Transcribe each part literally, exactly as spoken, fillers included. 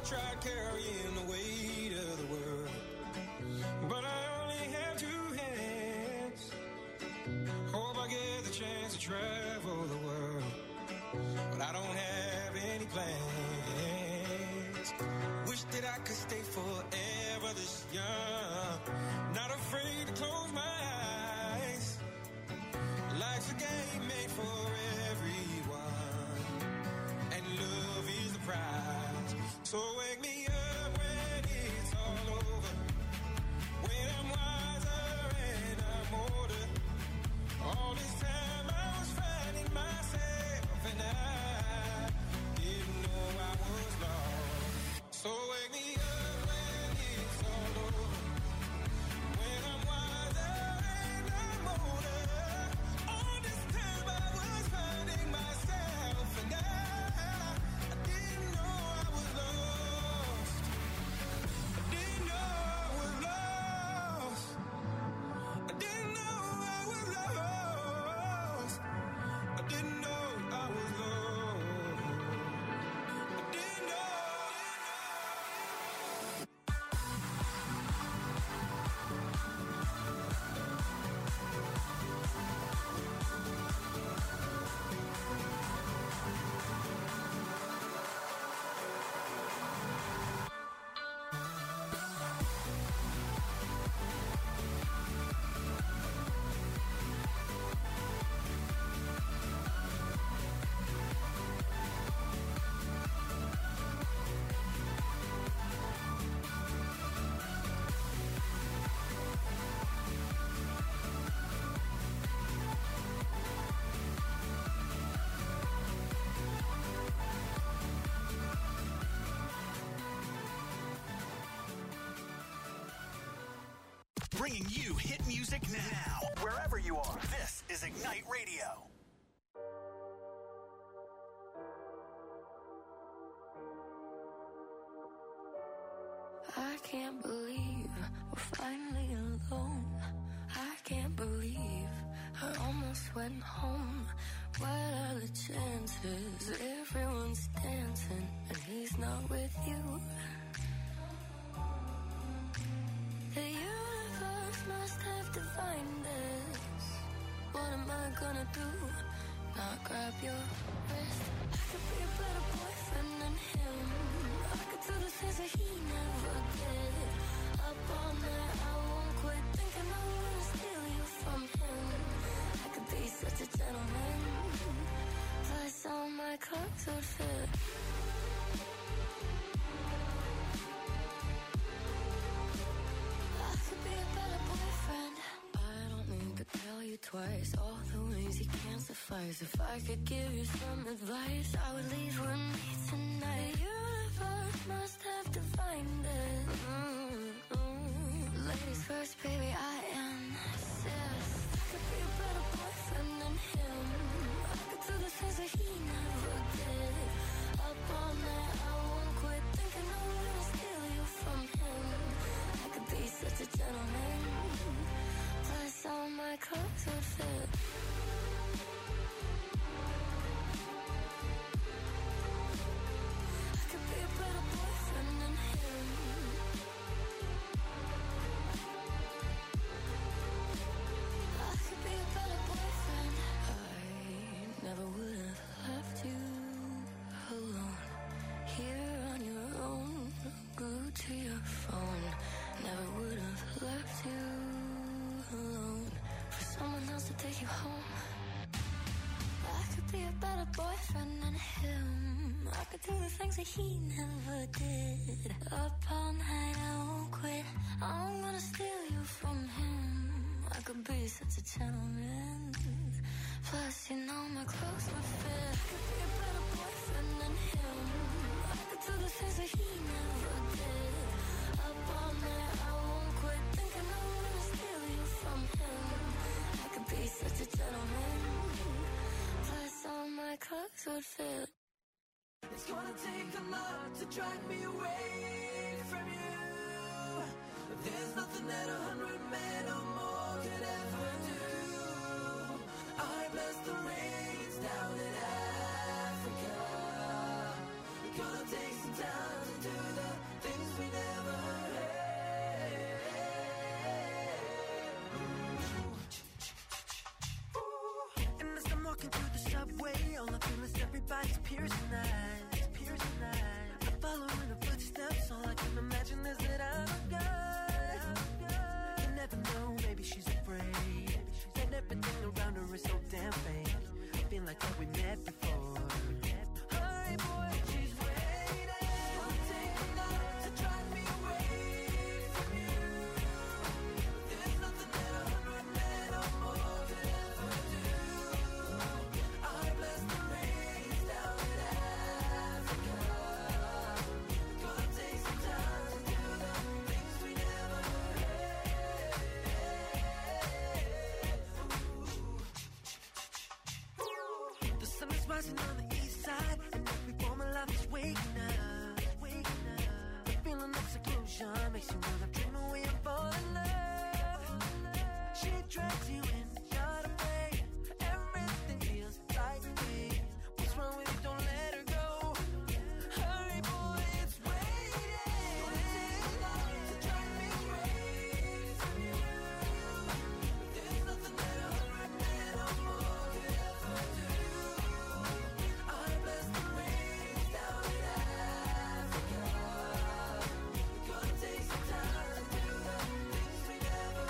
tried carrying the weight of the world, but I only have two hands. Hope I get the chance to travel the world, but I don't have any plans. Wish that I could stay forever this young, not afraid to close my eyes. Life's a game made for everyone, and love is the prize. So wake me up when it's all over, when I'm wiser and I'm older. All this time I was finding myself, and I didn't know I was lost. So wake me up when it's all over, when I'm wiser and I'm older. All this time I was finding myself, and I, I didn't know I was lost. I didn't know I was lost. I didn't know I was lost. I didn't know I was lost. I didn't know. Bringing you hit music now, wherever you are. This is Ignite Radio. I can't believe we're finally alone. I can't believe I almost went home. What are the chances? Everyone's dancing and he's not with you. The universe must have divined this. What am I gonna do? Not grab your wrist. I could be a better boyfriend than him. I could do the things that he never did. Up all night, I won't quit thinking I'm gonna steal you from him. I could be such a gentleman. Plus all my clothes would fit. I could be a better boyfriend. I don't need to tell you twice all the ways you can't suffice. If I could give you some advice, I would leave with me tonight. The universe must have divined it. Mm-hmm. Ladies first, baby, I insist. I could be a better boyfriend than him. I could do the things that he never did. Up all night, I won't quit thinking I'm gonna steal you from him. I could be such a gentleman. Plus all my clothes would fit. I could be a better boyfriend than him. I could be a better boyfriend. I never would have left you alone. Here on your own, glued to your phone. Never would have left you alone for someone else to take you home. I could be a better boyfriend than him. I could do the things that he never did. Up all night, I won't quit. I'm gonna steal you from him. I could be such a gentleman. Plus, you know my clothes would fit. I could be a better boyfriend than him. I could do the things that he never did. Up all night, I won't quit thinking I'm gonna steal you from him. I could be such a gentleman. Plus, all my clothes would fit. It's gonna take a lot to drag me away from you. There's nothing that a hundred men or more could ever do. I bless the rains down in Africa. It's gonna take some time to do that. piercing eyes, piercing eyes. I follow in the footsteps. All I can imagine is that I'm a guy. You never know, maybe she's afraid. And everything around her is so damn fake. I feel like that we met before. Hurry, boy, she's waiting. Gonna take a lot to drive me away from you. There's nothing that a hundred men or more could ever do. I bless the rains down in Africa. Gonna take some time to do the things we never had. The sun is rising on the east side, and every form of life is waking up, waking up. The feeling of seclusion makes you wanna dream away and fall in love. She drags you in, you're afraid. Everything feels like pain. What's wrong with you? Don't let her go. Hurry, boy, it's waiting. Gonna take a lot to drive me away from you. There's nothing that a hundred men or more could ever do. I bless the rains down in Africa. Gonna take some time to do the things we never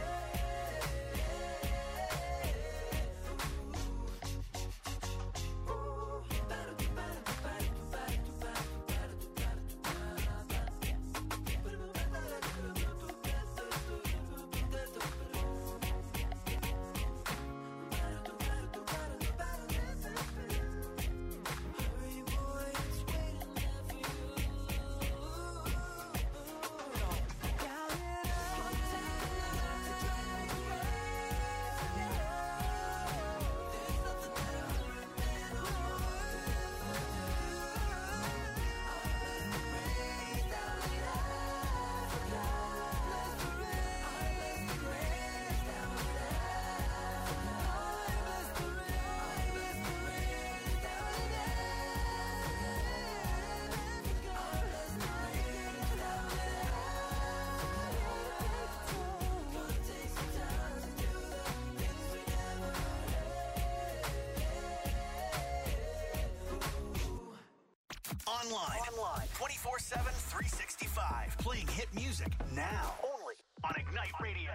Hurry, boy, it's waiting there for you. Down in Africa, to drive me away from you. There's nothing that a hundred men or more could ever do. I bless the rains down in Africa. Bless the rain. I bless the rains down in Africa. I bless the rain. I bless the rains down in Africa. I bless the rains down in Africa. Gonna take some time to do the things we never Online. Online. twenty-four seven, three sixty-five. Playing hit music now. Only on Ignite Radio.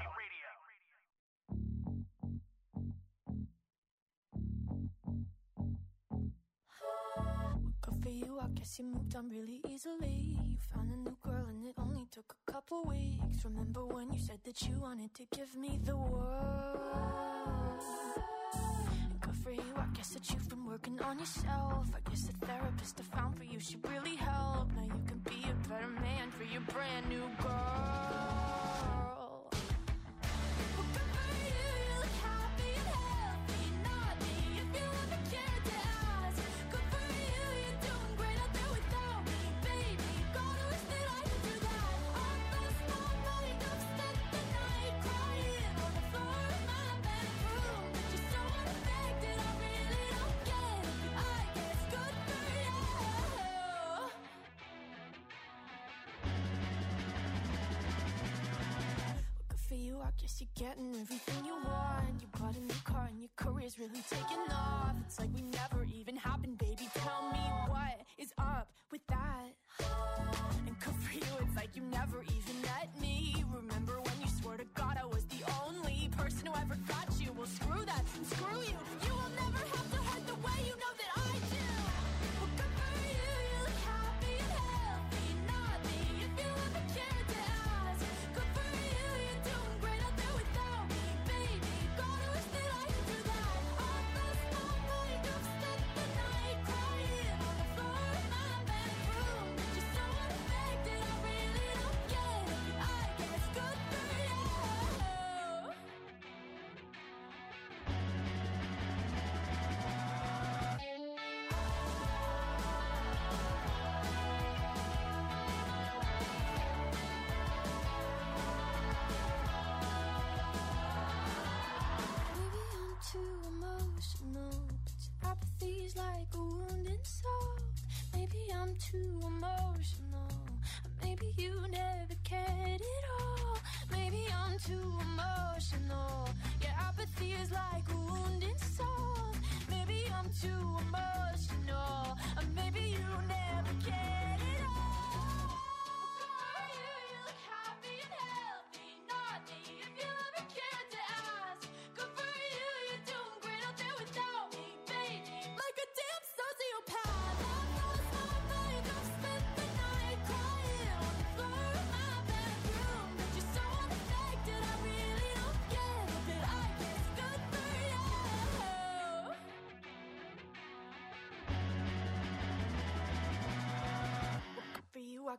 Good for you, I guess you moved on really easily. You found a new girl and it only took a couple weeks. Remember when you said that you wanted to give me the world? And good for you, I guess that you've been working on yourself. I guess the therapist I found for you should really help. Now you can be a better man for your brand new girl. Well, good for you, you look happy and healthy. Not me, if you ever cared to ask. Good for you, you're doing great out there without me, baby. God, I wish that I could do that. I lost my mind, I've spent the night crying on the floor of my bedroom. But you're so unaffected, I really don't get it. I guess good for you. Well, good for you, I guess you're getting everything you want. You bought a new car and your career's really taking off. It's like we never even happened, baby. Tell me what is up with that? And good for you, it's like you never even met me. Remember when you swore to God I was the only person who ever got you? Well, screw that, and screw you. You will never have to hurt the way you know that I do. Well, good for you, you look happy and healthy. Not me, if you ever cared to ask. Good for you, you're doing great out there without me, baby. God, I wish that I could do that. I lost my mind, I've spent the night crying on the floor of my bedroom. But you're so unaffected, I really don't get it. I guess good for you. Maybe I'm too emotional, but your apathy's like a wounded soul. Maybe I'm too emotional, or maybe you never cared at all. Maybe I'm too emotional, your apathy is like a wounded soul. Maybe I'm too emotional,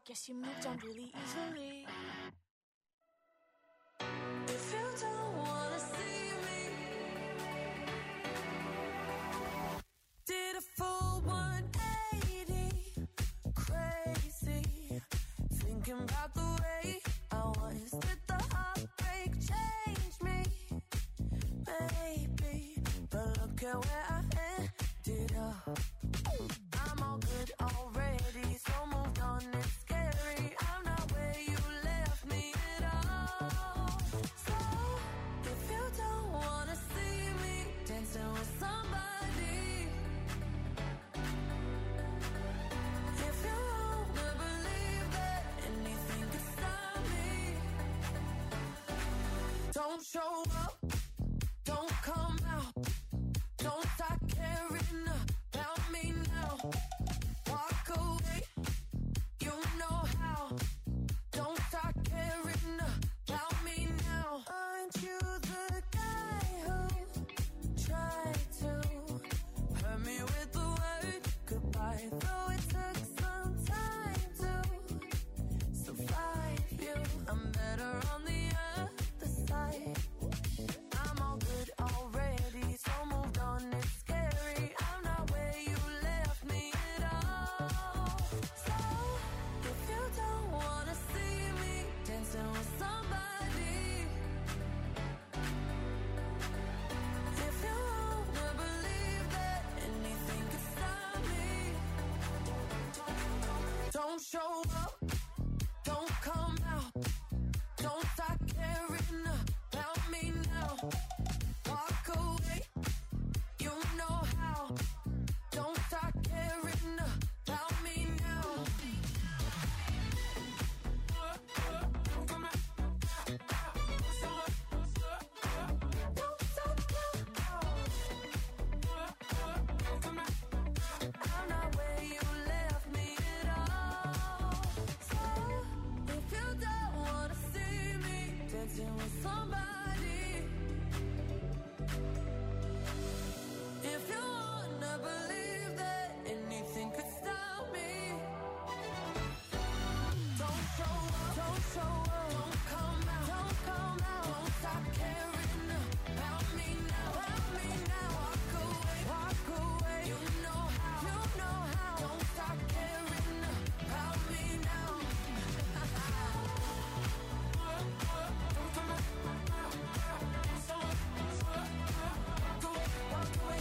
Guess you moved on really easily. If you don't wanna see me, did a full one eighty, crazy, thinking about the way I was. Did the heartbreak change me? Maybe, but look at where I ended up. I'm all good already, so moved on, it's scary. I'm not where you left me at all. So, if you don't wanna see me dancing with somebody, if you wanna believe that anything could stop me, don't show up, don't come out, don't start caring about me now. Walk away, you know how. Don't start caring about me now. Aren't you the guy who tried to hurt me with the word goodbye? Though it took some time to survive you, I'm better on the other side. I'm all good already, so moved on, it's scary. I'm not where you left me at all. So, if you don't wanna see me dancing with somebody, if you wanna believe that anything could stop me, don't show up, don't come out, don't start caring about me now. Walk away, you know how. Don't start caring about me now. Don't stop now. I'm not where you left me at all. So, if you don't wanna see me dancing with somebody, if you wanna believe that anything could stop me, don't show up, don't show up, don't come out, don't come out, don't stop caring about me now, about me now. Walk away, walk away, you know how, you know how. Don't stop caring about me now. Walk away.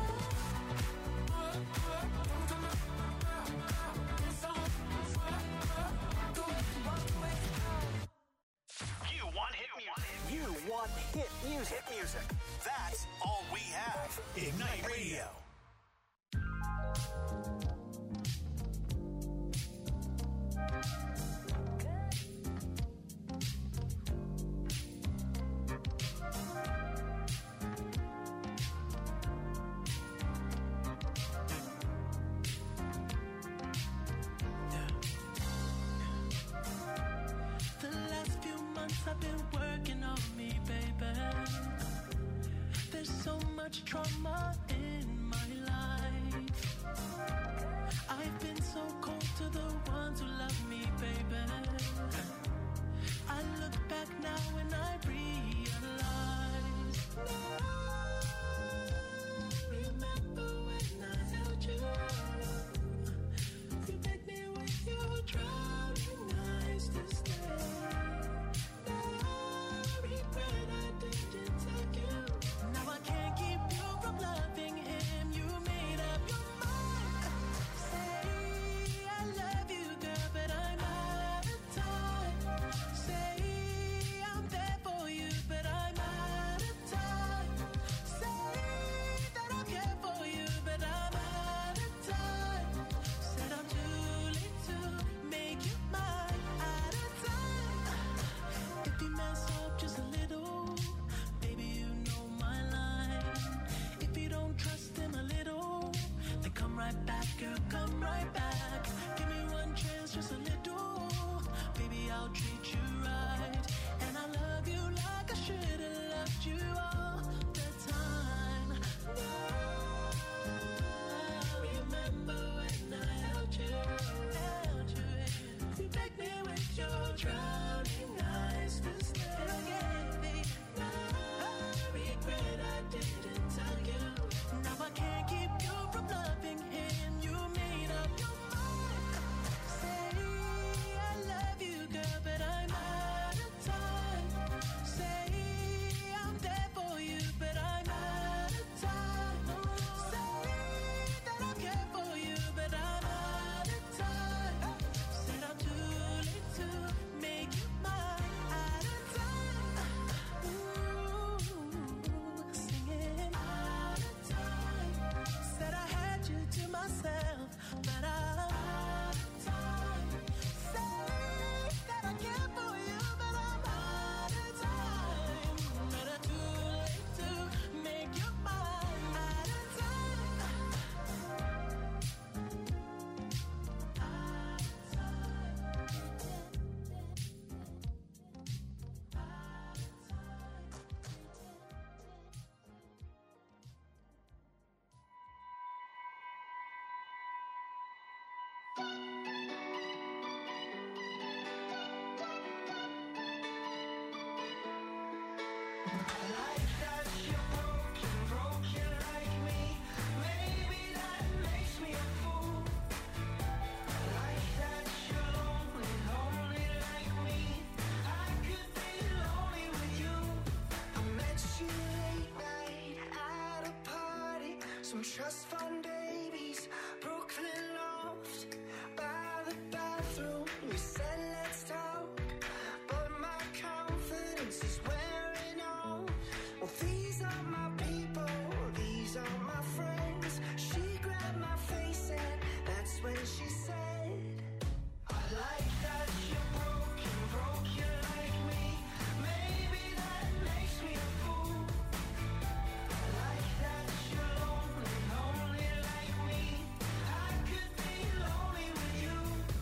You want hit music. You want hit music. Hit music. That's all we have. Ignite Radio. The last few months I've been working on me, baby. There's so much trauma in my life. I've been so cold to the ones who love me, baby. I look back now and I realize, remember when I held you? You begged me with your drowning eyes to stay. Now regret I didn't take you. Now I can't keep you from loving him. You made up your mind. Say I love you, girl, but I'm out of time. Say I'm there for you, but I'm out of time. Say that I care for you, but I'm out of time. Said I'm too late to make you mine. Out of time. If you mess up just a little, baby, you know my line. If you don't trust him a little, then come right back, girl, come right back. Give me one chance, just a little. Baby, I'll treat you right. And I love you like I should have loved you all the time. Now, remember when I held you, held you. You some trust fund babies, Brooklyn loft, by the bathroom. You said let's talk, but my confidence is wearing off. Well, these are my people, these are my friends. She grabbed my face and that's when she said, I like that you're broken, broken like me. Maybe that makes me a fool. I like that you're lonely, lonely like me. I could be lonely with you.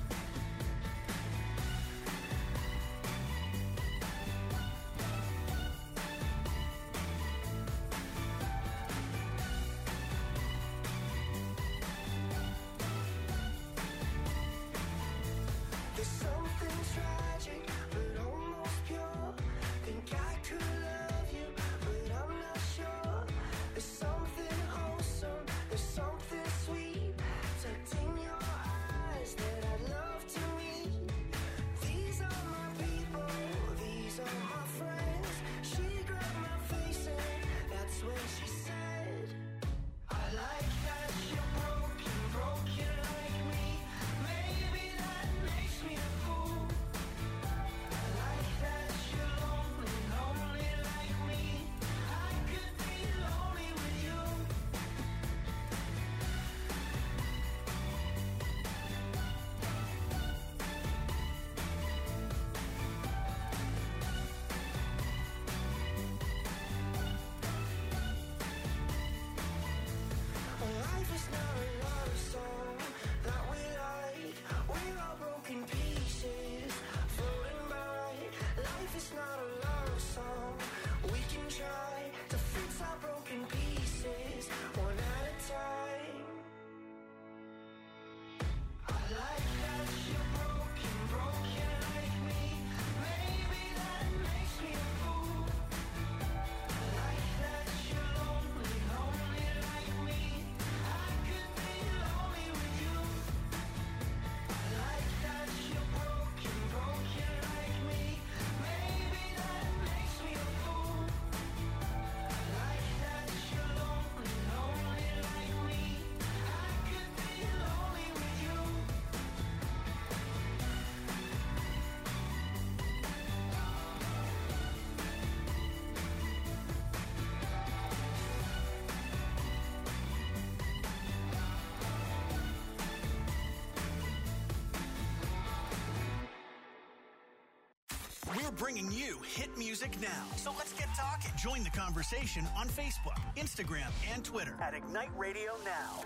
There's something tragic, but almost pure. Think I could love you, but I'm not sure. There's something wholesome, there's something sweet tucked in your eyes that I'd love to meet. These are my people, these are my friends. She grabbed my face and that's when she said, I like that you're broken, broken like me. Maybe that makes me a fool. I like that you're lonely, lonely like me. I could be lonely with you. Life is not a love song that we like. We're all broken pieces floating by. Life is not a love song. We can try to fix our broken pieces one at a time. I like that you're broken, broken like me. Maybe that makes me a fool. I like that you're lonely, lonely like me. I could be lonely with you. I like that you're broken, broken like me. Maybe that makes me a fool. I like that you're lonely, lonely like me. I could be lonely with you. We're bringing you hit music now. So let's get talking. Join the conversation on Facebook, Instagram, and Twitter at Ignite Radio Now.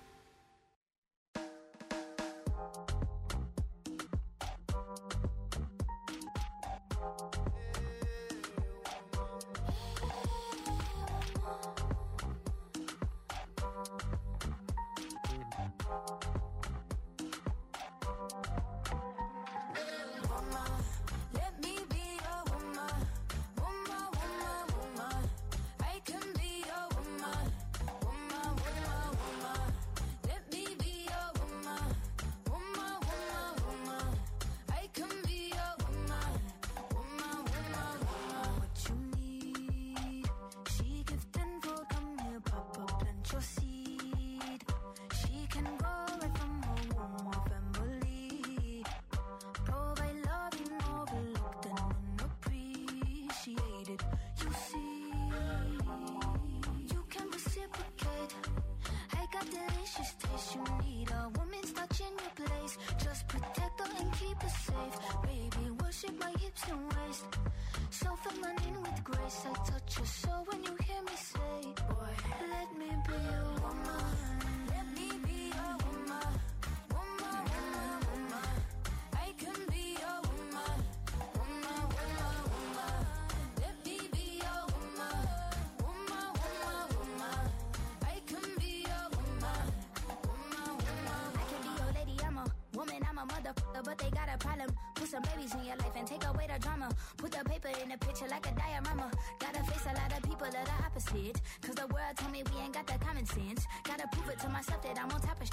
Woman, let me be your woman. Woman, woman, woman. I can be your woman. Woman, woman, woman. Let me be your woman. Woman, woman, woman. I can be your woman. Woman, woman, woman. What you need, she give tenfold. Come here, Papa, plant your seed. She can go right from her womb or family. Provide loving, overlooked and unappreciated. You see, you can reciprocate. I got delicious taste. You need a woman's touch in your place. Just protect her and keep her safe. Baby, worship my hips and waist. So feminine with grace. I touch your soul when you hear me say, boy, let me be your woman. Let me be your woman. Woman, woman, woman. I can be your woman. Woman, woman, woman. Let me be your woman. Woman, woman, woman. I can be your woman. Woman, woman. I can be your lady. I'm a woman. I'm a motherfucker, but they got a problem. Put some babies in your life and take away the drama. Put the paper in the picture like a diorama. Gotta face a lot of people that are opposite. Cause the world told me we ain't got the common sense. Gotta prove it to myself that I'm on top of shit.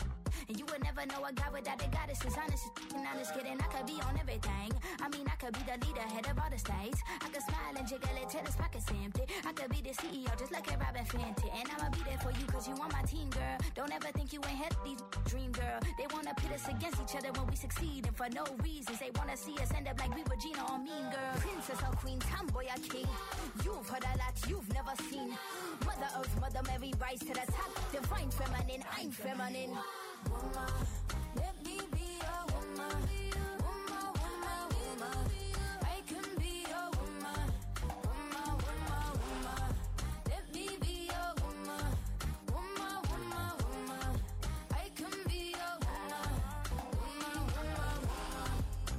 And you would never know a guy without a goddess is honest. And I'm just kidding, I could be on everything. I mean, I could be the leader, head of all the states. I could smile and jiggle it till his pockets empty. I could be the C E O just like a Robin Fenty. And I'ma be there for you cause you on my team, girl. Don't ever think you ain't had these dream, girl. They wanna pit us against each other when we succeed. And for no reasons, they wanna see us end up like we were Gina or Mean Girl. Princess or queen, tomboy or king. You've heard a lot you've never seen. Mother Earth, Mother Mary, rise to the top. Divine feminine, I'm feminine. Woman, let me be a woman. Woman, woman, woman. I can be a woman. Woman, woman, woman. Let me be a woman. Woman, woman, woman. I can be a woman. Woman, woman, woman.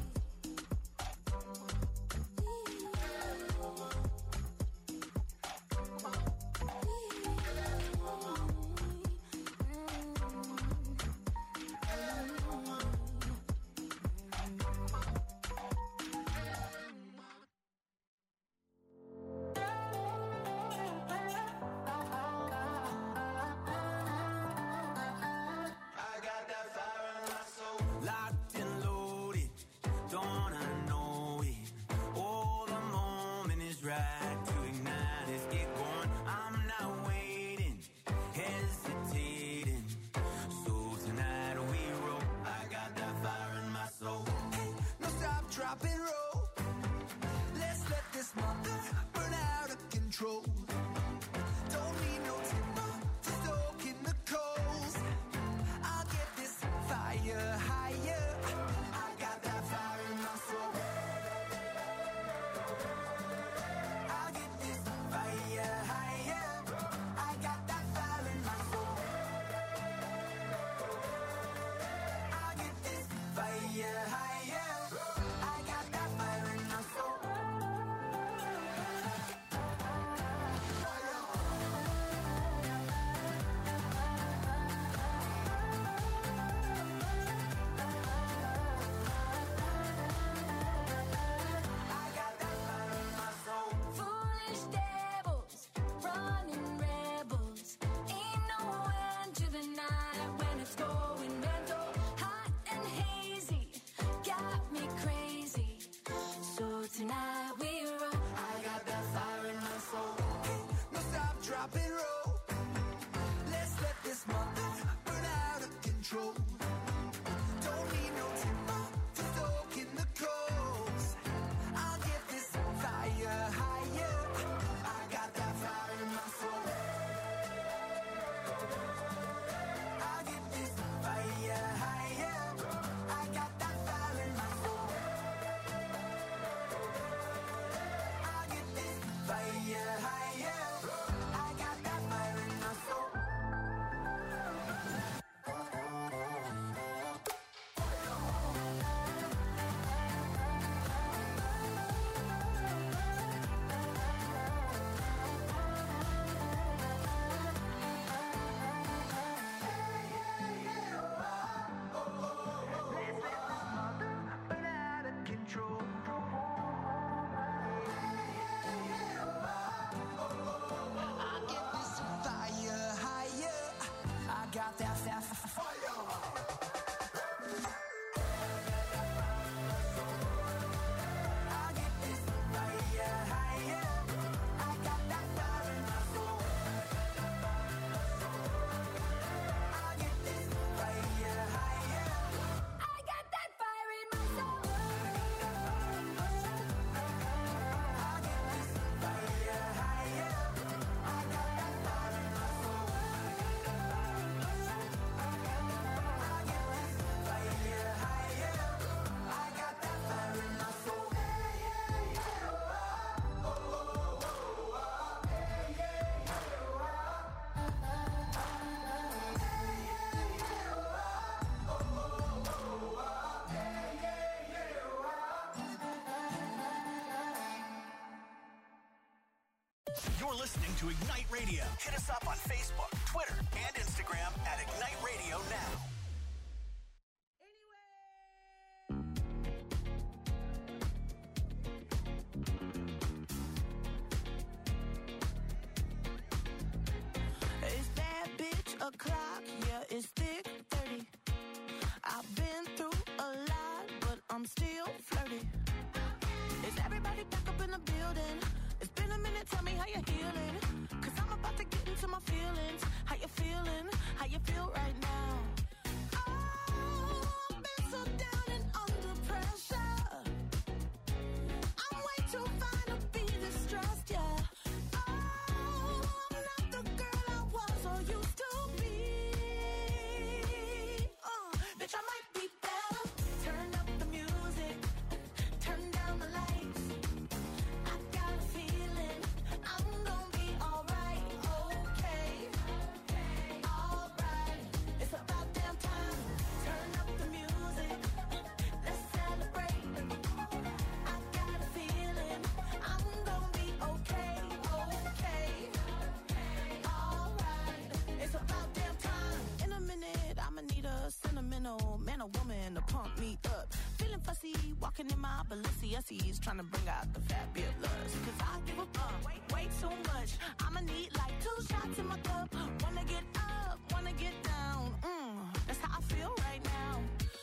You're listening to Ignite Radio. Hit us up on Facebook, Twitter, and Instagram at Ignite Radio Now. Is that bitch a clock? Yeah, it's thick thirty. I see he's trying to bring out the fabulous. Cause I give a fuck way, way too much. I'ma need like two shots in my cup. Wanna get up, wanna get down. Mm, that's how I feel right now.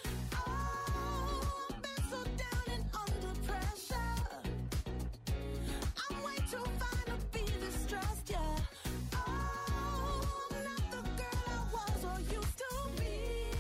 Oh, I've been so down and under pressure. I'm way too fine to be distressed, yeah. Oh, I'm not the girl I was or used to be.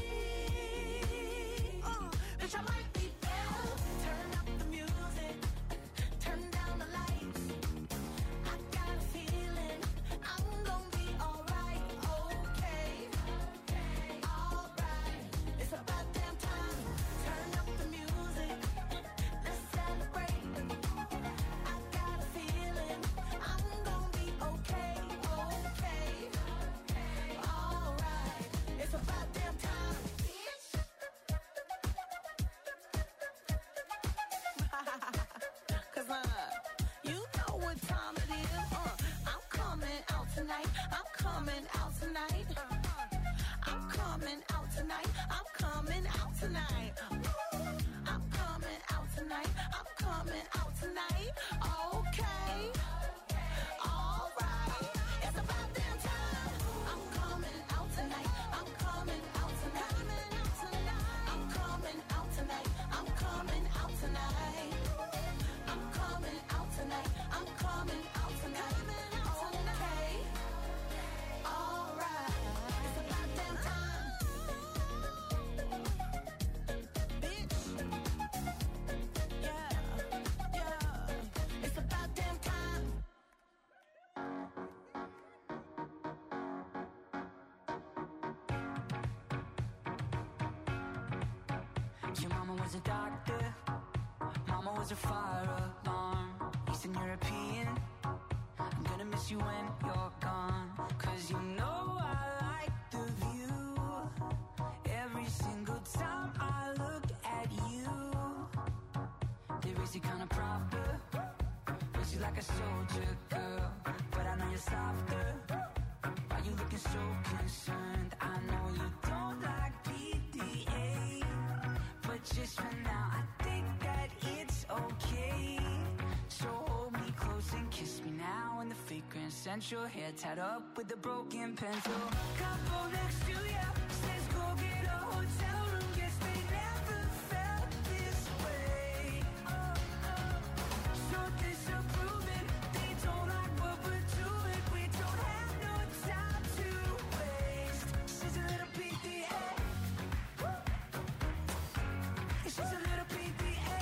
Uh, bitch, I might be better. Turn up the music, turn down the lights. I got a feeling I'm gonna be alright, okay, alright. It's about damn time. Turn up the music, let's celebrate. I got a feeling I'm gonna be okay, okay, alright. It's about damn time. Cause uh, you know what time it is. Uh, I'm coming out tonight. I'm coming out tonight. I'm coming out tonight. I'm coming out tonight. I'm coming out tonight. I'm coming out tonight. Okay. Alright. It's about damn time. I'm coming out tonight. I'm coming out tonight. I'm coming out tonight. I'm coming out tonight. I'm coming out tonight. I'm coming out tonight. Okay. Alright. It's about damn time. Bitch. Yeah. Yeah. It's about damn time. Your mama was a doctor, mama was a fire alarm. Eastern European, I'm gonna miss you when you're gone. Cause you know I like the view. Every single time I look at you, they raise you kinda proper, raise you like a soldier girl. But I know you're softer. Why you looking so concerned? I know you don't like P D A, but just for now I think that it's okay. So hold me close and kiss me now in the fake Grand Central. Hair tied up with a broken pencil. Couple next to ya says go get a hotel room. Guess they never felt this way. So disapproving, they don't like what we're doing. We don't have no time to waste. She's a little P D A. She's a little P D A.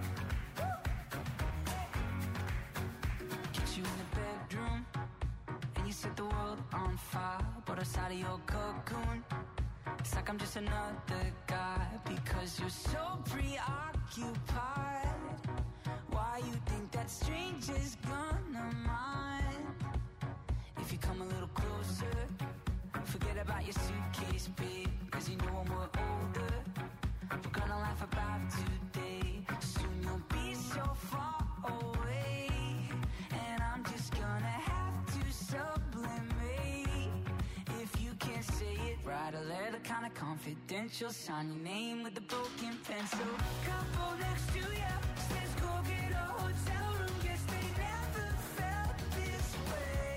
Get you in the bedroom, and you set the world on fire. But outside of your cocoon, it's like I'm just another guy. Because you're so preoccupied. Why you think that stranger's gonna mind? If you come a little closer, forget about your suitcase, babe. Cause you know when we're older, we're gonna laugh about today. Soon you'll be so far away, and I'm just gonna have to sublimate. If you can't say it, write a letter kinda confidential. Sign your name with a broken pencil. Couple next to ya says go get a hotel room. Guess they never felt this way.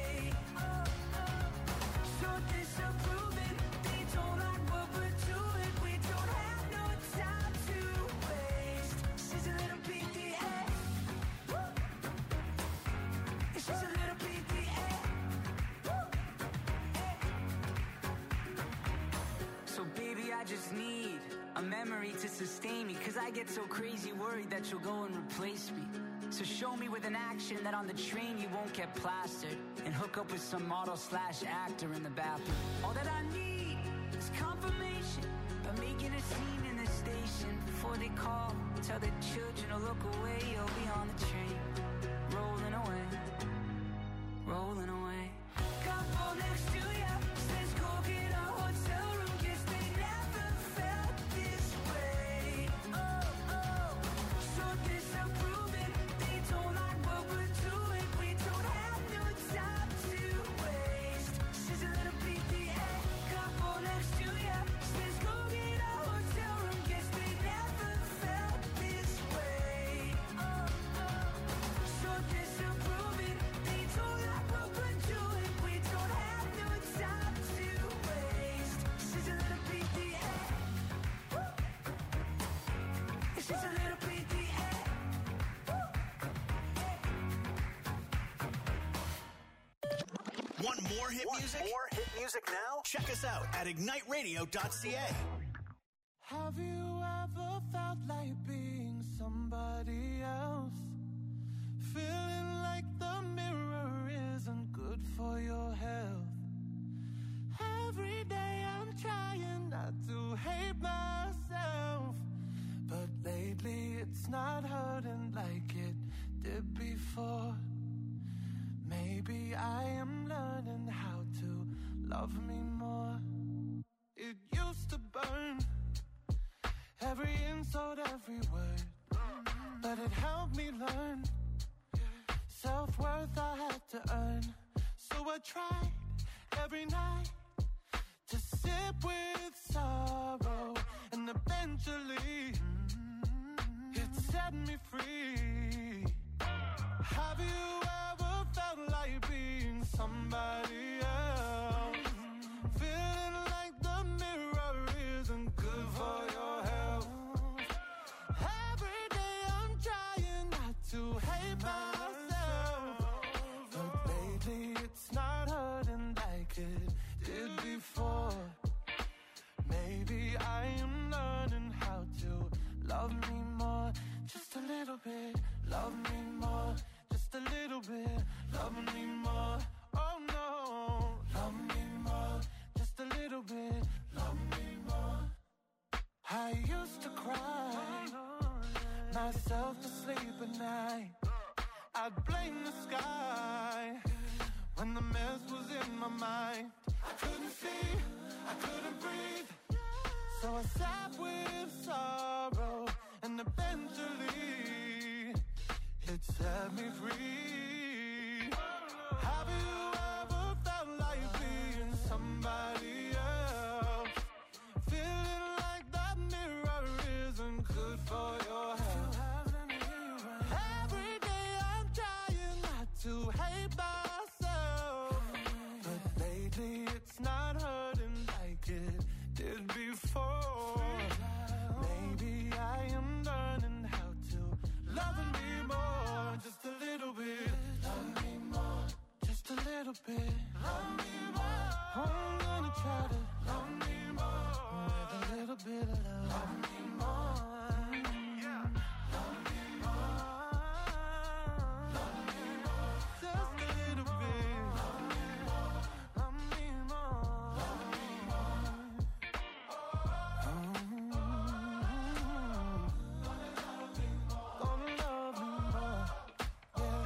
So disapproving, they don't like what we're doing. We don't have no time to waste. She's a little P D A. She's a little P D A. So baby, I just need a memory to sustain me. Cause I get so crazy worried that you'll go and replace me. So show me with an action that on the train you won't get plastered, and hook up with some model slash actor in the bathroom. All that I need is confirmation by making a scene in the station. Before they call, tell the children to look away. You'll be on the train, rolling away, rolling away. Couple next to ya says go get a hotel room. Guess they never felt this way. Oh, oh. So disapproving, they don't like what we're doing. We don't have no time to waste. She's a little P D A. Couple next to ya says go get a hotel room. Guess they never felt this way. Oh, more hit Want music? more hit music now? Check us out at ignite radio dot c a. Have you ever felt like being somebody else? Feeling like the mirror isn't good for your health. Every day I'm trying not to hate myself, but lately it's not hurting like it did before. Maybe I am learning how to love me more. It used to burn, every insult, every word, but it helped me learn self-worth I had to earn. So I tried every night to sit with sorrow, and eventually it set me free. Have you ever felt like being somebody else? Feeling like the mirror isn't good for your health. Every day I'm trying not to hate myself, but lately it's not hurting like it did before. Maybe I am learning how to love me more, just a little bit. Love me more, just a little bit. Love me more, oh no. Love me more, just a little bit. Love me more. I used to cry myself to sleep at night. I'd blame the sky when the mess was in my mind. I couldn't see, I couldn't breathe, so I sat with sorrow, and eventually it set me free. Have you ever felt like being somebody else? Feeling like that mirror isn't good for your health. Every day I'm trying not to hate myself, but lately it's not hurting like it did before. Maybe I am learning how to love me more, just a little bit. Love me more, just a little bit. Love me more. I'm gonna try to love me more with a little bit of love. Love me more. Yeah. Love me more. Love me more. Just a little bit. Love me more. Love me more. Love me more. Gonna love me more. Yeah.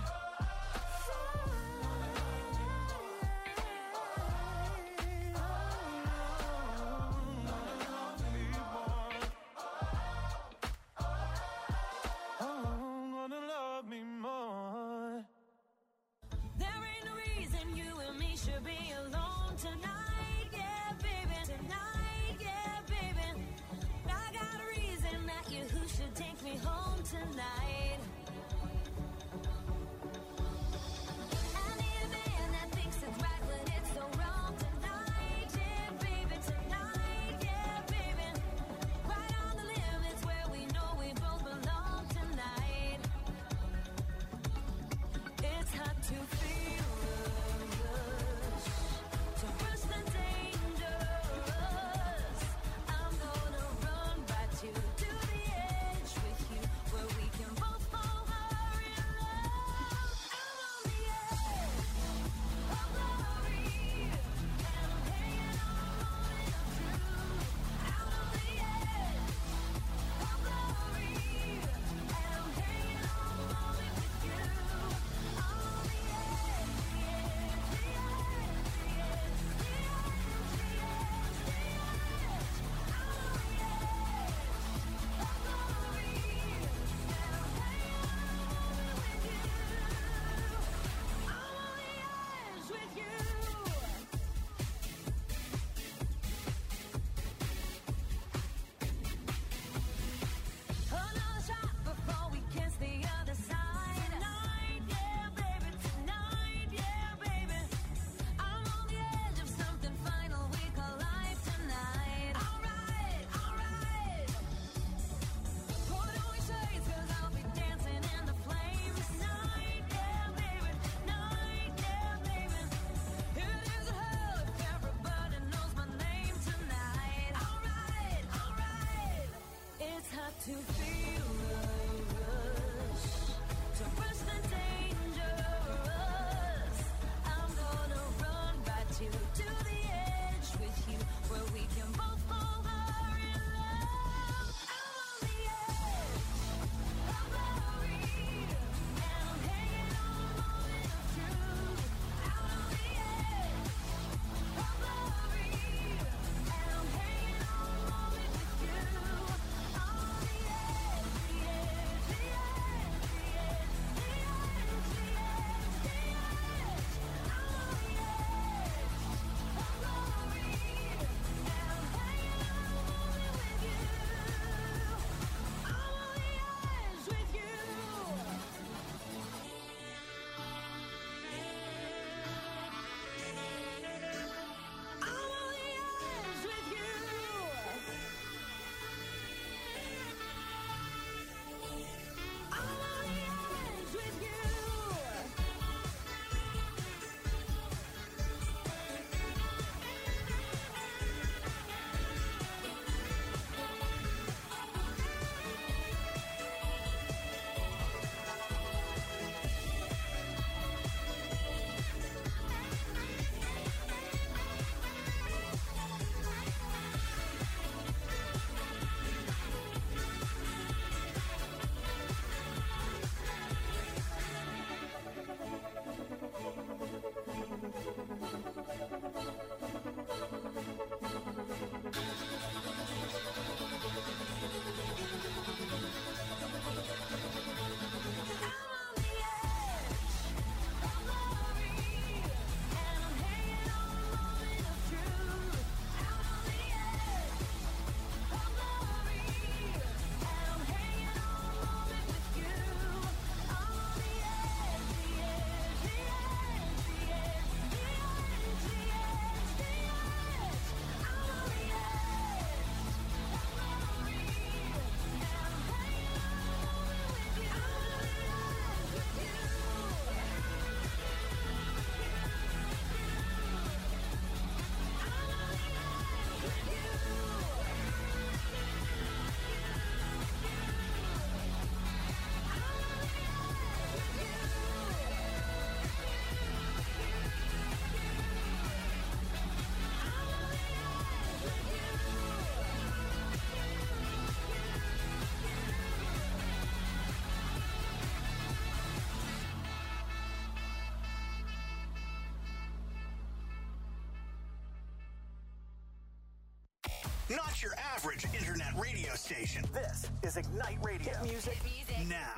not your average internet radio station. This is Ignite Radio. Hit music, Hit music. now.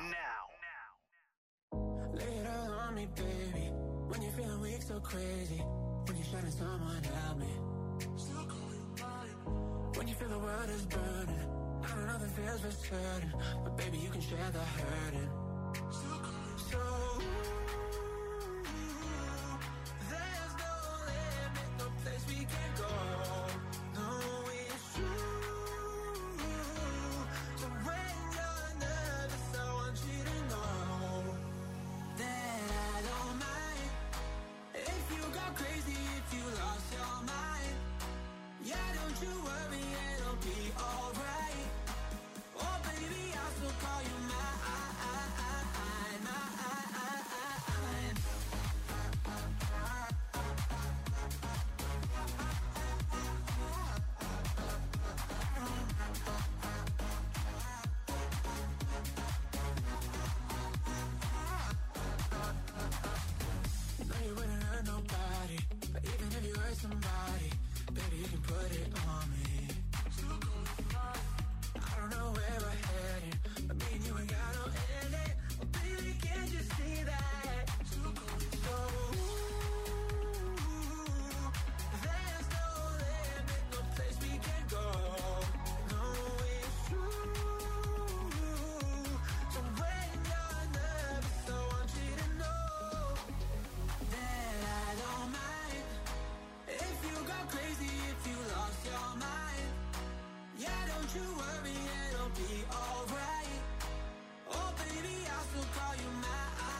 Now. Lay it all on me, baby. When you're feeling weak, so crazy. When you're shining, someone help me. Still call you mine. When you feel the world is burning. I don't know if it feels for certain, but baby, you can share the hurting. Still call you so. There's no limit, no place we can go. No, it's true. So when you're nervous, I want you to know that I don't mind if you go crazy, if you lost your mind. Yeah, don't you worry, it'll be alright. Oh baby, I'll still call you mine. Somebody, baby, you can put it on me. I don't know where we're heading, but me and you ain't got no ending. Oh, baby, can't you see that? So, there's no limit, no place we can go. No, it's true. So when you're nervous, I want you to know that I don't mind if you go crazy, if you lost your mind. Yeah, don't you worry, it'll be alright. Oh baby, I'll still call you mine.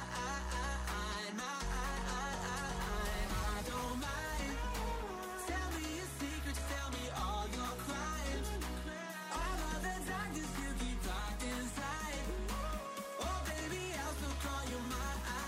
I don't mind. Tell me your secrets, tell me all your crimes. All of the darkness you keep locked inside. Oh baby, I'll still call you mine.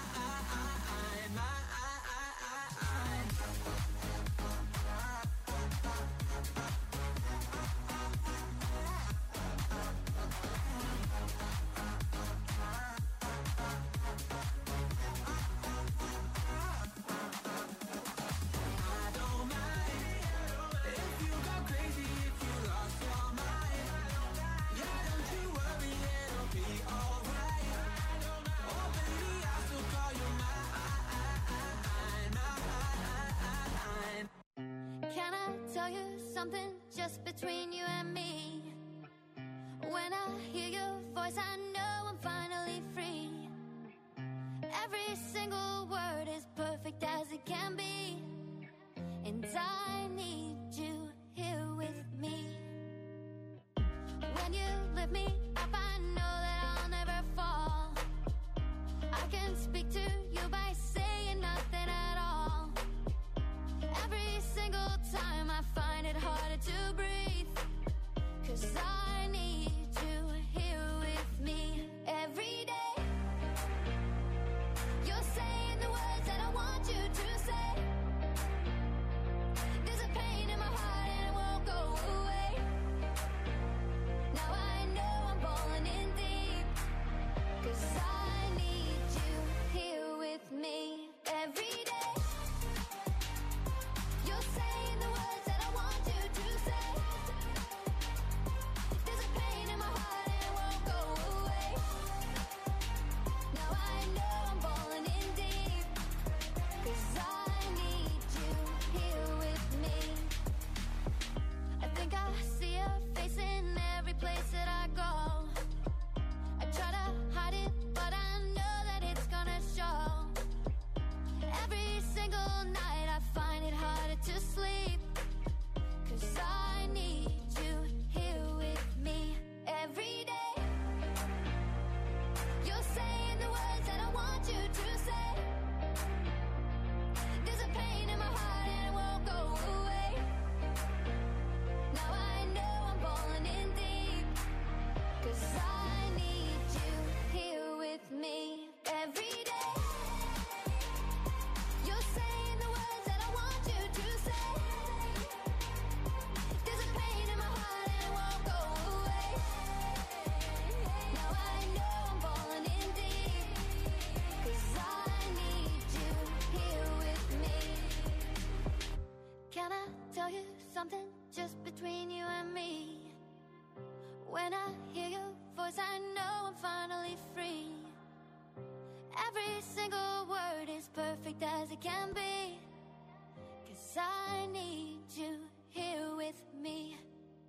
Something just between you and me. When I hear your voice, I know I'm finally free. Every single word is perfect as it can be, and I need you here with me. When you lift me up, I know that I'll never fall. I can speak to you by saying nothing at all. Every single time I find it harder to breathe, 'cause I need you here with me every day. You're saying the words that I want you to say. There's a pain in my heart and it won't go away. Now I know I'm falling in deep, 'cause I need you here with me every day. You're saying the words that I want you to say. There's a pain in my tell you something just between you and me. When I hear your voice, I know I'm finally free. Every single word is perfect as it can be. 'Cause I need you here with me.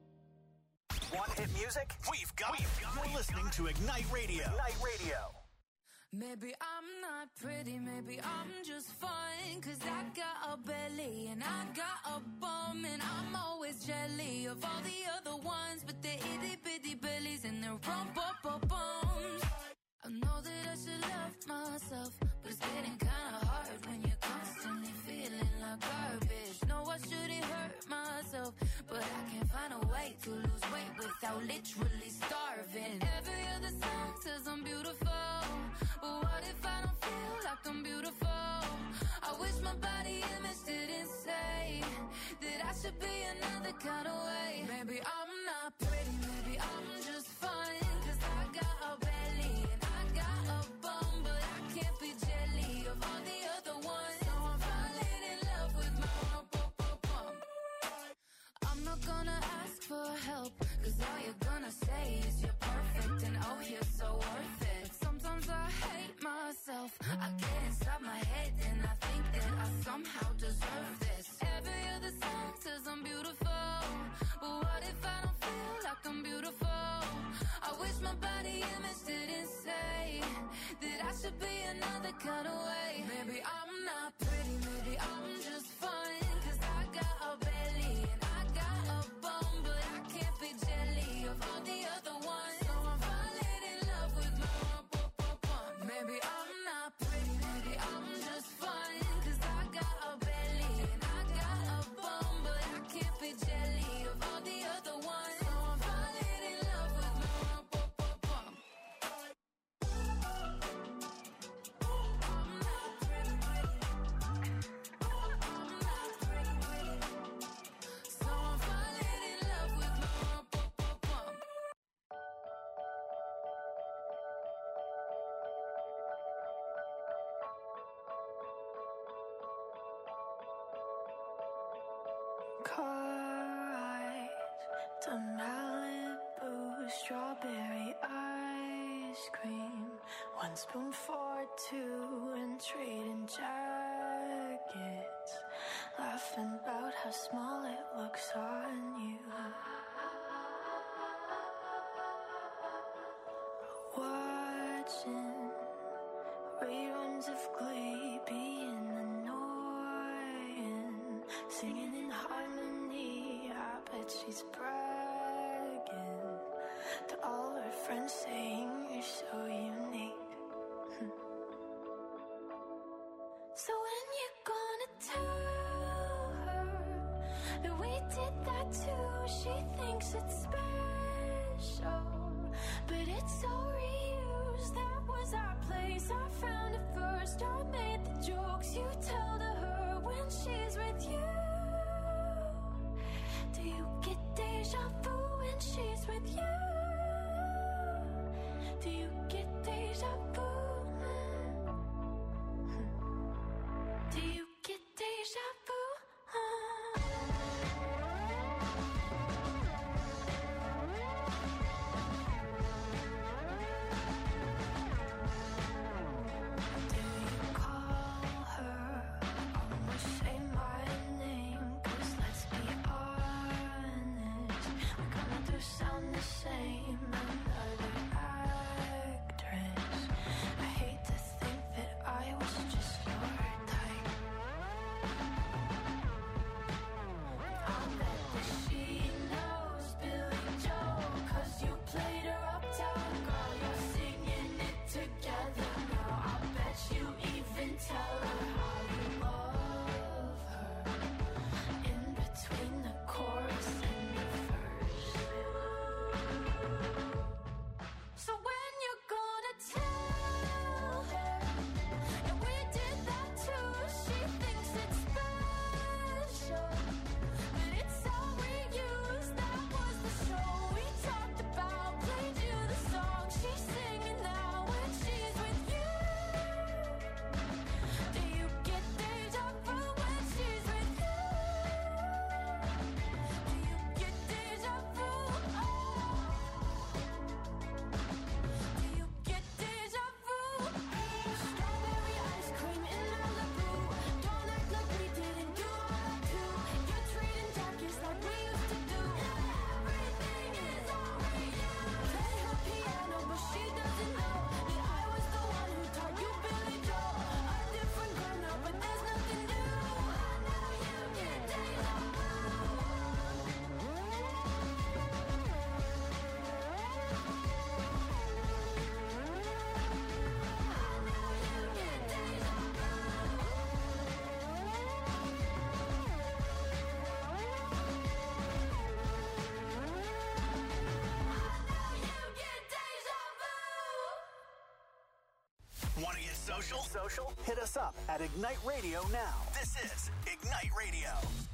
Want hit music? We've got it. You're listening to Ignite Radio. Ignite Radio. Maybe I'm not pretty, maybe I'm just fine. 'Cause I got a belly and I got a bum, and I'm always jelly of all the other ones with their itty bitty bellies and their rump up up bums. I know that I should love myself, but it's getting kinda hard when you're constantly feeling like garbage. No, I shouldn't hurt myself, but I can't find a way to lose weight without literally starving. Every other song says I'm beautiful, but what if I don't feel like I'm beautiful? I wish my body image didn't say that I should be another kind of way. Maybe I'm not pretty, maybe I'm just fine. 'Cause I got a belly and I got a bum, but I can't be jelly of all the other ones. So I'm falling in love with my rump up up bum. I'm not gonna ask for help, 'cause all you're gonna say is you're perfect and oh you're so worth it. Sometimes I hate myself, I get inside my head and I think that I somehow deserve this. Every other song says I'm beautiful, but what if I don't feel like I'm beautiful? I wish my body image didn't say that I should be another kind of way. Maybe I'm not pretty, maybe I'm just fine. 'Cause I got a belly and I got a bum, but I can't be jelly of all the other ones. So I'm falling in love with my rump up up bum. Maybe I'm not pretty, maybe I'm just fine. 'Cause I got a belly and I got a bum, but I can't be jelly of all the other ones. So I'm falling in love with my rump up up bum. I'm not pretty, pretty. I'm not pretty, pretty. So I'm falling in love with my rump up up bum. Car ride to Malibu, strawberry ice cream. One spoon for two and trading jackets. Laughing about how small it looks on you. Watching reruns of Glee, being annoying. Singing in harmony, I bet she's bragging to all her friends, saying you're so unique. So when you gonna tell her that we did that too? She thinks it's special, but it's so reused. That was our place, I found it first. I made the jokes you tell to her when she's with you. Do you get deja vu when she's with you? Do you get deja vu? Do you get deja vu? Do you call her? Almost say my name. social? Social? Hit us up at Ignite Radio now. This is Ignite Radio.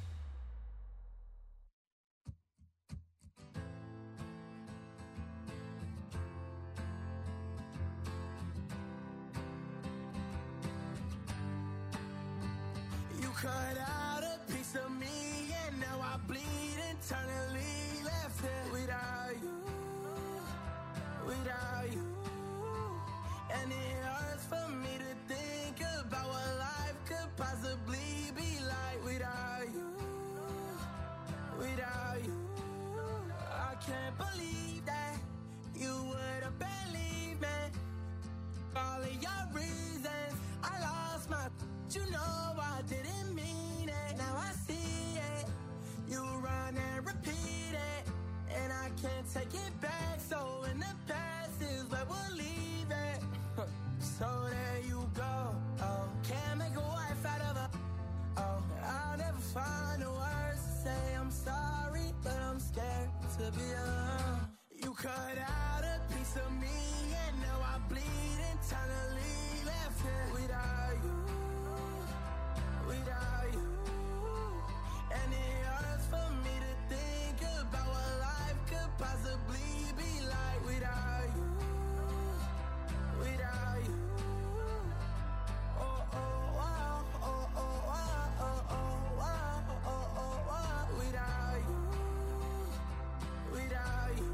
You cut out a piece of me, and now I bleed internally. Left here without you, without you. And it hurts for me to think about what life could possibly be like without you, without you. I can't believe that you would have believed me. All of your reasons, I lost my. You know I didn't mean it. Now I see it. You run and repeat it, and I can't take it back. So in the past is where we'll leave it. So there you go. Oh, can't make a wife out of her. Oh, I'll never find the words to say I'm sorry, but I'm scared to be alone. You cut out a piece of me, and now I bleed internally. Left here without you, without you. And it hurts for me to think about what life could possibly be like without you, without you. Oh, oh, wow, oh, oh, wow, oh, oh, wow, oh, oh, wow, without you, without you.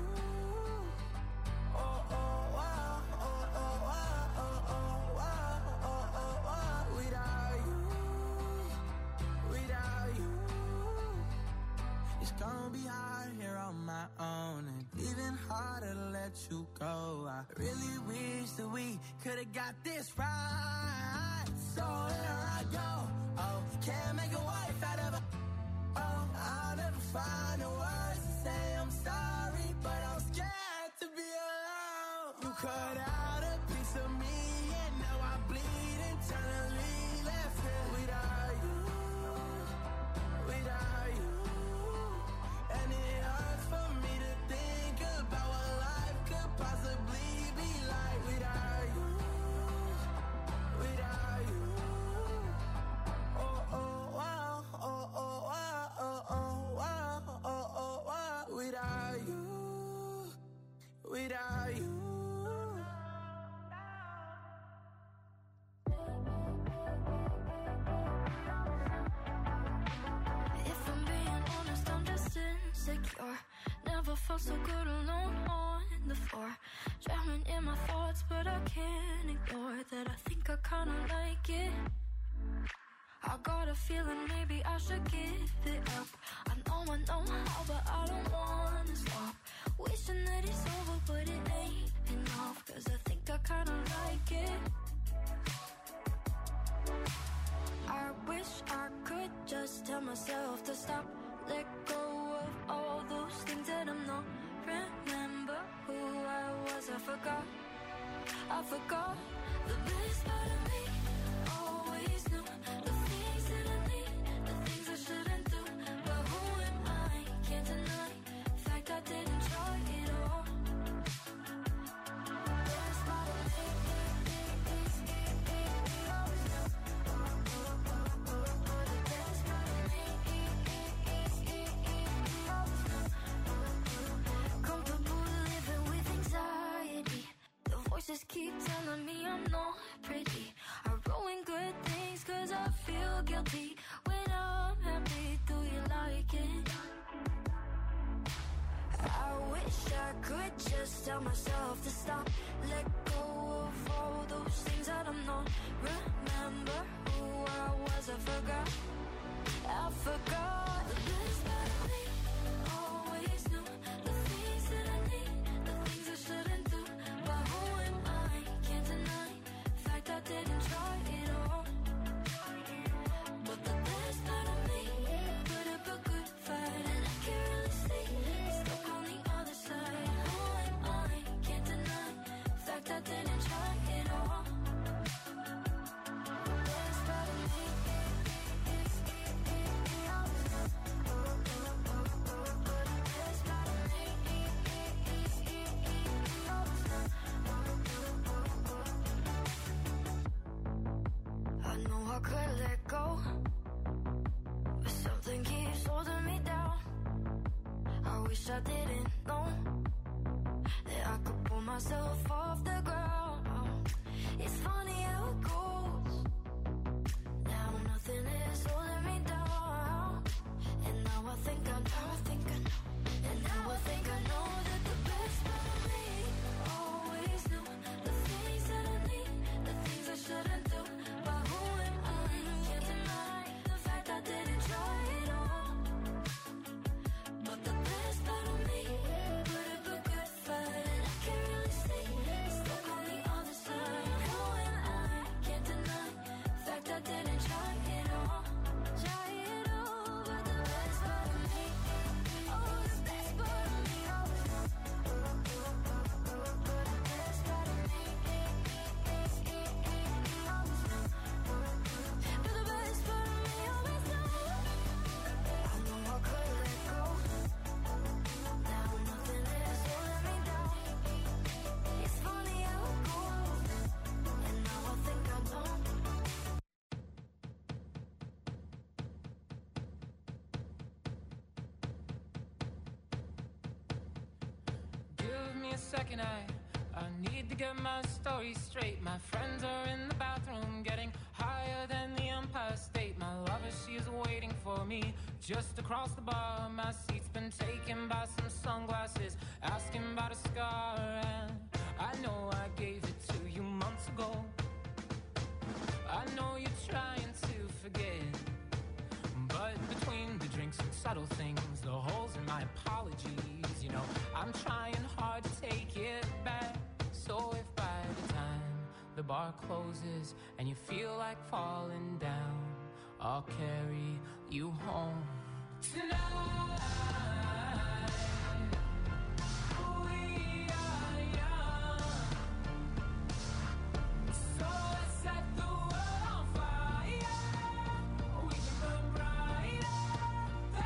Oh, oh, wow, oh, oh, wow, oh, oh, wow, oh, oh, wow, without you, without you. It's gonna be hard here on my own, and even harder to let you go. I really wish that we could've got this right. So here I go. Oh, can't make a wife out of her. Oh, I'll never find the words to say I'm sorry, but I'm scared to be alone. You cut out a piece of me, and now I bleed internally. Left here without you, without you. And it hurts for me to think about what life could possibly be like without you, without you. Oh, oh, wow, oh, oh, wow, oh, oh, wow, oh, oh, wow, without you, without you. If I'm being honest, I'm just insecure. Never felt so good alone on the floor. Drowning in my thoughts, but I can't ignore that. I think I kinda like it. I got a feeling maybe I should give it up. I know I know how, but I don't wanna stop. Wishing that it's over, but it ain't enough. Cause I think I kinda like it. I wish I could just tell myself to stop. Let go of all those things that I'm not. Remember who I was, I forgot. I forgot. The best part of me always knew the things that I need, the things I shouldn't do. But who am I? Can't deny the fact I didn't try it all. The best part of me is always knew. The best part of me is always knew. Comfortable living with anxiety. The voices keep telling me I'm not pretty. I ruin good things cause I feel guilty. When I'm happy, do you like it? I wish I could just tell myself to stop. Let go of all those things that I'm not. Remember who I was, I forgot. I forgot. The best part of me always knew the things that I need, the things I shouldn't do. But who am I? Can't deny the fact I didn't try it all. But the best part of me put up a good fight, and I can't really see it's stuck on the other side. Who am I? Can't deny the fact I didn't try it all. The best part of me is always wish I didn't know that I could pull myself off the ground. It's funny how it goes. Now nothing is holding me down. And now I think I know, I think I know. And now I think I know that the best part of me always knew the things that I need, the things I shouldn't do. But who am I? Can't deny the fact I didn't try it all. But the best part of me put up a good fight, and I can't really see it's stuck on the other side. Who am I? Can't deny the fact I didn't try it all. Try it all, but the best part of me, oh, the best part of me, oh, the best part of me, but the best part of me always knows. I know I could let go. Now nothing is holding me down. It's funny how it goes. And now I think I know. Give me a second, I I need to get my story straight. My friends are in the bathroom getting higher than the Empire State. My lover, she's waiting for me just across the bar. My seat's been taken by some sunglasses, asking about a scar. And I know I gave it to you months ago. I know you're trying to forget, but between the drinks and subtle things, the holes in my apologies, you know, I'm trying hard to take it back. So if by the time the bar closes and you feel like falling down, I'll carry you home.